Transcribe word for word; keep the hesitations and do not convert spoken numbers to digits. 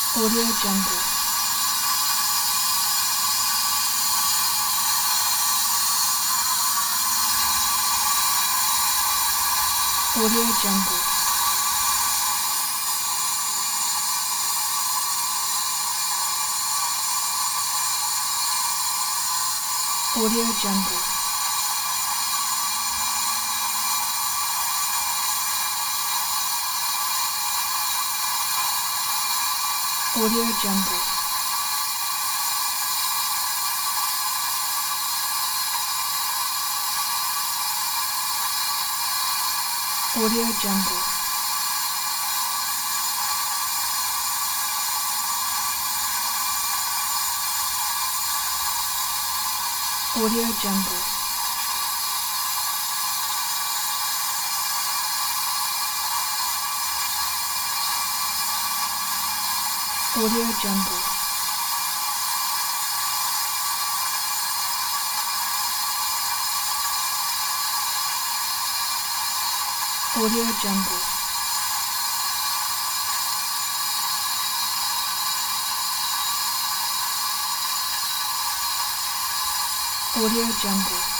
Audio Jungle. Audio Jungle. Audio Jungle. Audio Jungle. Audio Jungle. Audio Jungle. Audio Jungle. Audio Jungle. Audio Jungle.